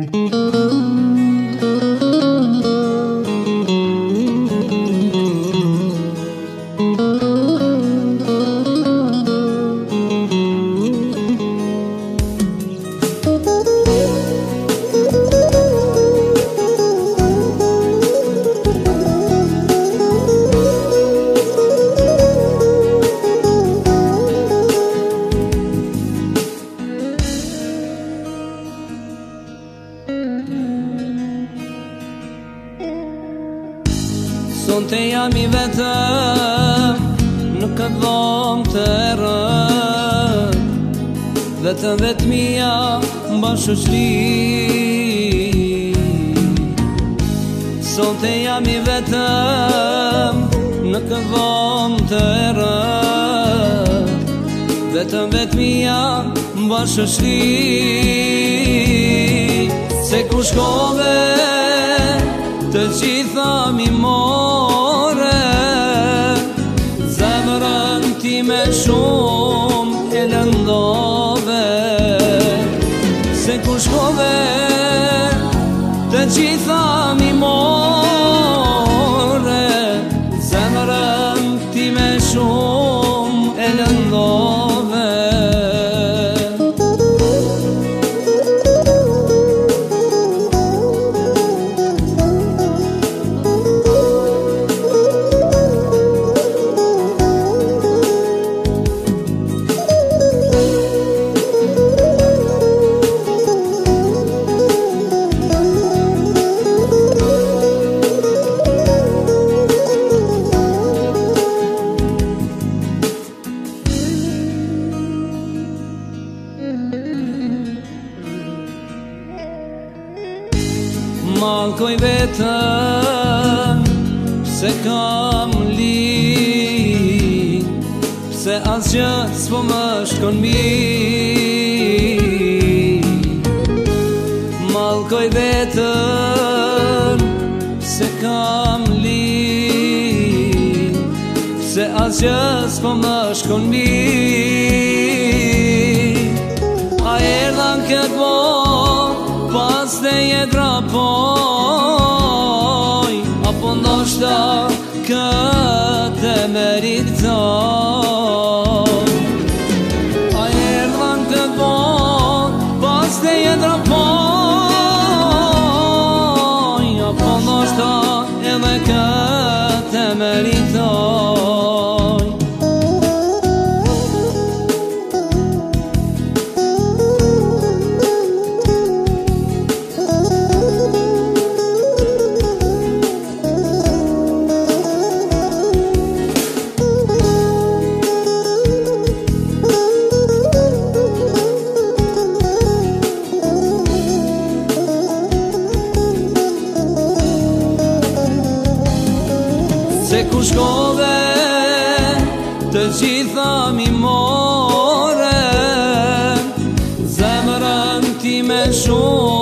Sonte jam I vetëm, nuk ka dhom të erën, vetëm vetëmia mban shoqëri. Sonte jam I vetëm, nuk ka dhom të erën, vetëm vetëmia mban shoqëri. Se ku shkove të gjitha mi more, zemrën ti me shumë e lëndove. Se ku shkove të gjitha mi more, zemrën ti me shumë e lëndove. Mallkoj vetëm, pse kam lind, pse asgjë s'po më shkon mirë. Mallkoj vetëm, pse kam lind, pse asgjë s'po më shkon mirë. A erdha n'kët botë, pas dhe jetra poj, apo ndoshta këtë meritoj. A erdha n'kët botë, pas dhe jetra poj, apo ndoshta edhe këtë meritoj. Se ku shkove të gjitha mi more, zemrën ti me shumë